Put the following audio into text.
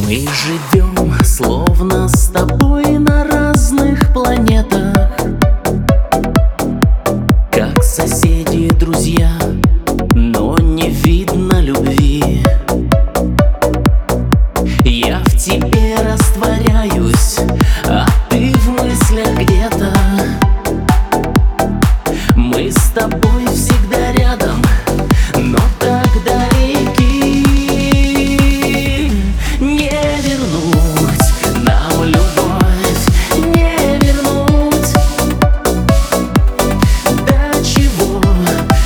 Мы живем словно с тобой на разных планетах.